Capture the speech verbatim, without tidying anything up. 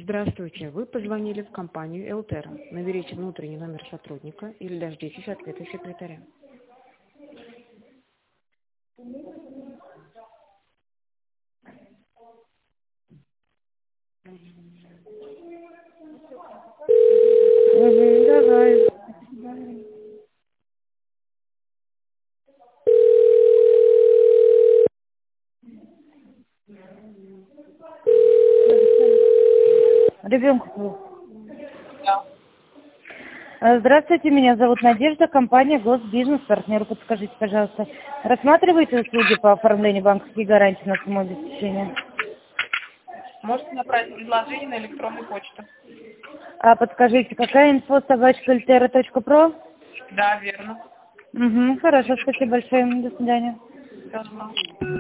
Здравствуйте. Вы позвонили в компанию Элтера. Наберите внутренний номер сотрудника или дождитесь ответа секретаря. Угу, давай. Ребенку. Да. Здравствуйте, меня зовут Надежда, компания Госбизнес, партнер. Подскажите, пожалуйста, рассматриваете услуги по оформлению банковских гарантий на самообеспечение? Можете направить предложение на электронную почту. А подскажите, какая инфо собачка эльтера точка про? Да, верно. Угу, хорошо, спасибо большое, до свидания. Всё,